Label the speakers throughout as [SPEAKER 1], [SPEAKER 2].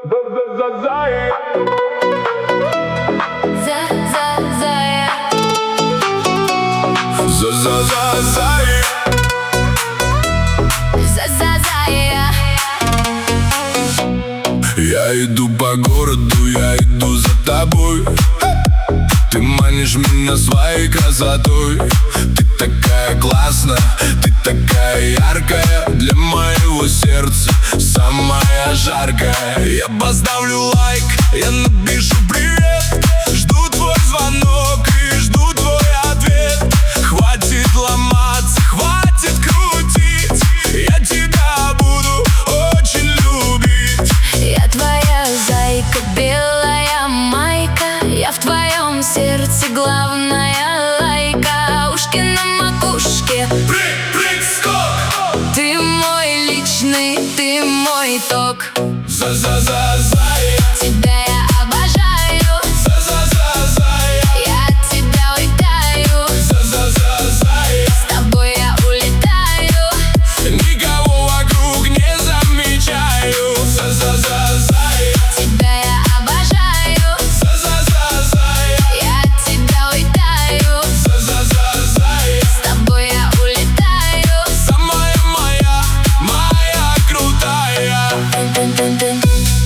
[SPEAKER 1] Я иду по городу, я иду за тобой. Ты манишь меня своей красотой. Ты такая классная, ты такая яркая. Для моего сердца самая жаркая. Я поставлю лайк, я напишу привет. Жду твой звонок и жду твой ответ. Хватит ломаться, хватит крутить. Я тебя буду очень любить.
[SPEAKER 2] Я твоя зайка, белая майка. Я в твоем сердце главная лайка. Ушки на макушке,
[SPEAKER 1] Прыг-прыг-скок.
[SPEAKER 2] ты мой личный, ты мой ток.
[SPEAKER 1] За-за-за-за-я.
[SPEAKER 2] Тебя я обожаю,
[SPEAKER 1] За-за-за-за-я.
[SPEAKER 2] я от тебя улетаю.
[SPEAKER 1] За-за-за-за-я.
[SPEAKER 2] С тобой я улетаю.
[SPEAKER 1] Никого вокруг не замечаю. За-за-за-за-я.
[SPEAKER 2] Тебя я обожаю,
[SPEAKER 1] За-за-за-за-я.
[SPEAKER 2] я от тебя улетаю.
[SPEAKER 1] За-за-за-за-я.
[SPEAKER 2] С тобой я улетаю.
[SPEAKER 1] Самая моя крутая.
[SPEAKER 2] Тын-тын-тын-тын.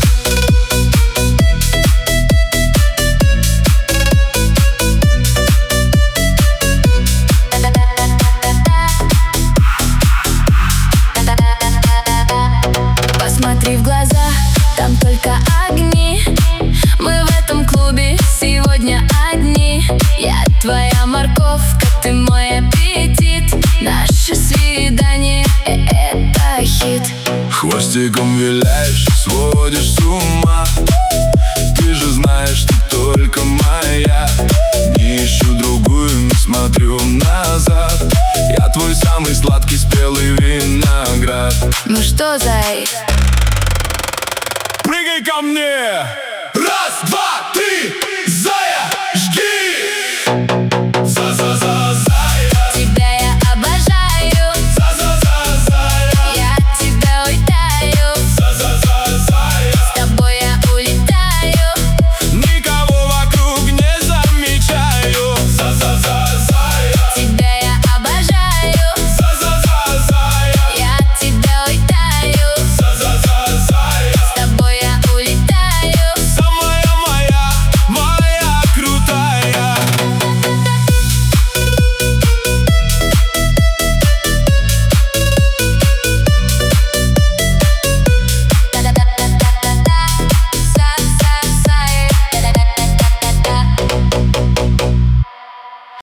[SPEAKER 2] Посмотри в глаза, там только огни. Мы в этом клубе сегодня одни. Я твоя морковка, ты мой аппетит. Наше свидание — это хит.
[SPEAKER 1] Хвостиком виляешь, сводишь с ума. Ты же знаешь, ты только моя. Не ищу другую, не смотрю назад. Я твой самый сладкий спелый виноград.
[SPEAKER 2] Ну что, зай?
[SPEAKER 1] Прыгай ко мне! Раз, два!